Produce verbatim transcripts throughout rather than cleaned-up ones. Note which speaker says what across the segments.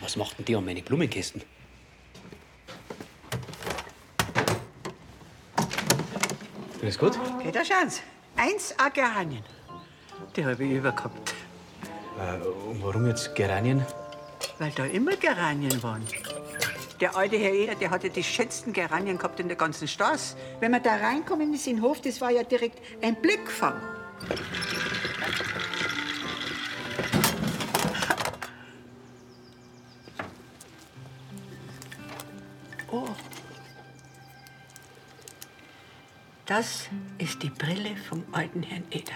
Speaker 1: Was macht denn die an meine Blumenkästen? Alles gut?
Speaker 2: Geht da schauen Sie. Eins a Geranien. Die habe ich übergehabt.
Speaker 1: Äh, und warum jetzt Geranien?
Speaker 2: Weil da immer Geranien waren. Der alte Herr Eder, der hatte die schönsten Geranien gehabt in der ganzen Straße. Wenn man da reinkommen ist in den Hof, das war ja direkt ein Blickfang. Oh. Das ist die Brille vom alten Herrn Eder.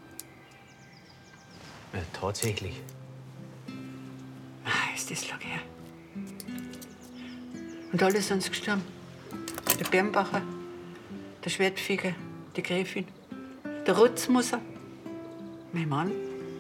Speaker 1: Ja, tatsächlich.
Speaker 2: Ah, ist das lang her. Und alle sind sie gestorben. Der Bernbacher, der Schwertfeger, die Gräfin, der Rutzmusser, mein Mann.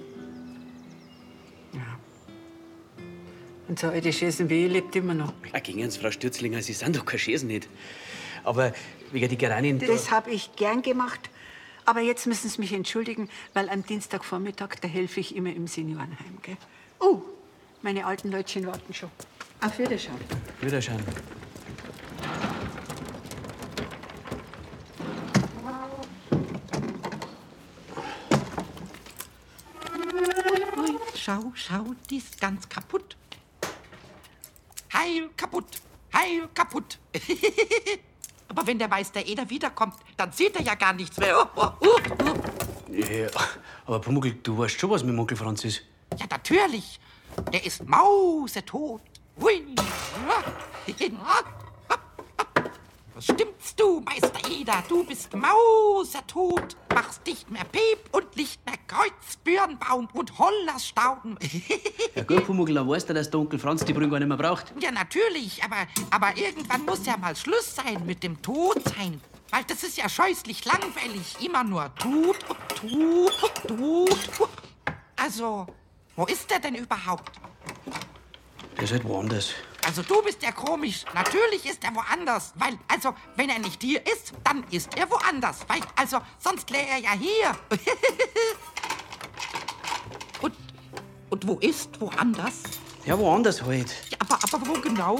Speaker 2: Ja. Und so alte Schäsen wie ich lebt immer noch.
Speaker 1: Ja, gegen Sie, Frau Stürzlinger, Sie sind doch kein Schäsen nicht. Aber wegen die Geranien...
Speaker 2: Das habe ich gern gemacht. Aber jetzt müssen Sie mich entschuldigen, weil am Dienstagvormittag, da helfe ich immer im Seniorenheim. Gell? Oh, meine alten Leutchen warten schon. Auf Wiederschauen.
Speaker 1: Wiederschauen.
Speaker 3: Ui, schau, schau, die ist ganz kaputt. Heil kaputt, heil kaputt. Aber wenn der Meister Eder wiederkommt, dann sieht er ja gar nichts mehr. Oh, oh, oh, oh.
Speaker 1: Ja, aber Pumuckl, du weißt schon, was mit dem Onkel Franz ist.
Speaker 3: Ja, natürlich. Der ist mausetot. Hui. Was stimmst du, Meister Eder? Du bist mausetot. Machst nicht mehr Piep und nicht mehr Kreuz, Birnbaum und Hollersstauden.
Speaker 1: Ja gut, Pumuckl, dann weißt du, dass der Onkel Franz die Brühe gar nicht mehr braucht.
Speaker 3: Ja, natürlich, aber, aber irgendwann muss ja mal Schluss sein mit dem Todsein. Weil das ist ja scheußlich langweilig. Immer nur tut und tut und tut. Also, wo ist der denn überhaupt?
Speaker 1: Der ist halt woanders.
Speaker 3: Also du bist ja komisch. Natürlich ist er woanders. Weil, also, wenn er nicht hier ist, dann ist er woanders. Weil, also, sonst läge er ja hier. und, und wo ist woanders?
Speaker 1: Ja, woanders halt.
Speaker 3: Ja, aber, aber wo genau?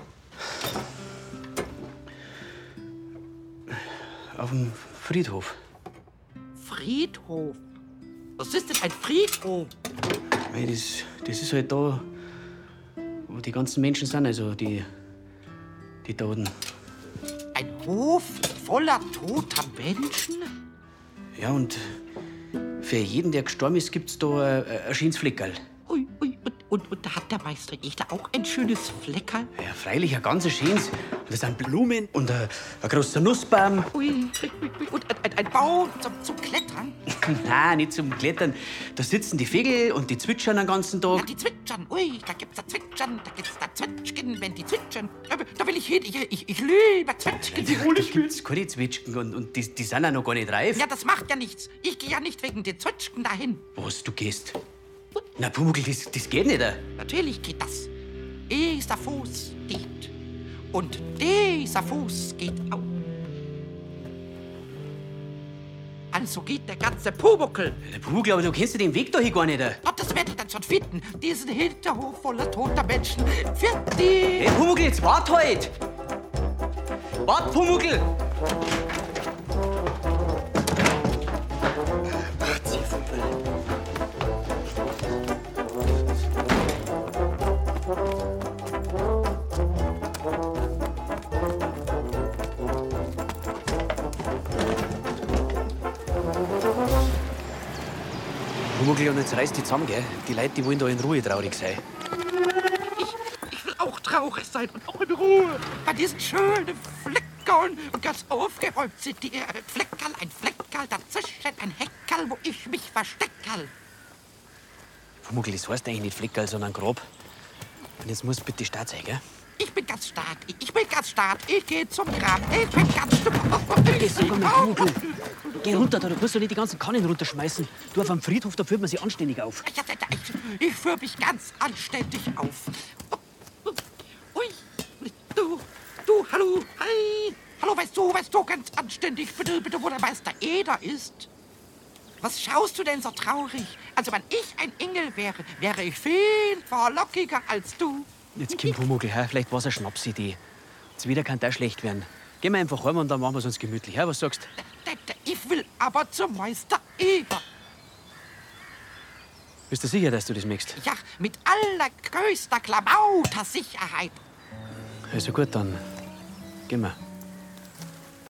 Speaker 1: Auf dem Friedhof.
Speaker 3: Friedhof? Was ist denn ein Friedhof?
Speaker 1: Mei, das, das ist halt da, wo die ganzen Menschen sind, also die, die Toten.
Speaker 3: Ein Hof voller toter Menschen?
Speaker 1: Ja, und für jeden, der gestorben ist, gibt's da ein, ein schönes Fleckerl.
Speaker 3: Ui, ui, und, und, und da hat der Meister Eder auch ein schönes Fleckerl?
Speaker 1: Ja, freilich, ein ganz schönes. Und da sind Blumen und ein, ein großer Nussbaum.
Speaker 3: Ui, ui, ui, und ein, ein, ein Baum zum, zum Klettern?
Speaker 1: Nein, nicht zum Klettern. Da sitzen die Vögel und die zwitschern den ganzen
Speaker 3: Ja,
Speaker 1: Tag.
Speaker 3: die zwitschern. Ui, da gibt's da Zwitschern, da gibt's da Zwitschgen, wenn die zwitschern. Da, da will ich hin, ich, ich, ich liebe Zwitschgen.
Speaker 1: Da gibt's keine Zwitschgen und, und die, die sind auch noch gar nicht reif.
Speaker 3: Ja, das macht ja nichts. Ich gehe ja nicht wegen den Zwitschgen dahin.
Speaker 1: Was, du gehst? Na, Pumuckl, das, das geht nicht.
Speaker 3: Natürlich geht das. Dieser Fuß geht. Und dieser Fuß geht auch. Also geht der ganze Pumuckl.
Speaker 1: Der Pumuckl, aber du kennst ja den Weg dahin gar nicht.
Speaker 3: Oh, das werde ich dann schon finden. Diesen Hinterhof voller toter Menschen. Für die.
Speaker 1: Hey, Pumuckl, jetzt wart halt! Wart, Pumuckl! Pumuckl, und jetzt reißt die zusammen, gell? Die Leute, die wollen da in Ruhe traurig sein.
Speaker 3: Ich, ich will auch traurig sein und auch in Ruhe. Bei diesen schönen Fleckerln. Und ganz aufgeräumt sind die äh, Fleckerl. Ein Fleckerl, dazwischen ein Heckerl, wo ich mich versteckerl.
Speaker 1: Pumuckl, das heißt eigentlich nicht Fleckerl, sondern Grab. Und jetzt musst du bitte stark sein, gell?
Speaker 3: Ich bin ganz stark. Ich, ich bin ganz stark. Ich gehe zum Grab. Ich bin ganz stark.
Speaker 1: Geh, sag mal, Pumuckl. Geh runter, da kannst du nicht die ganzen Kannen runterschmeißen. Du, auf dem Friedhof, da führt man sich anständig auf.
Speaker 3: Ja, ja, ja, ich, ich führe mich ganz anständig auf. Ui, du, du, hallo, hi. Hallo, weißt du, weißt du, ganz anständig, bitte, bitte, wo der Meister Eder ist. Was schaust du denn so traurig? Also, wenn ich ein Engel wäre, wäre ich viel vorlockiger als du.
Speaker 1: Jetzt kommt Pumuckl, hä? Vielleicht war es eine Schnapsidee. Jetzt wieder kann das schlecht werden. Gehen wir einfach heim und dann machen wir es uns gemütlich. Hä? Was sagst du?
Speaker 3: Ich will aber zum Meister Eder.
Speaker 1: Bist du sicher, dass du das möchtest?
Speaker 3: Ja, mit allergrößter Klamauter Sicherheit.
Speaker 1: Also gut, dann gehen wir.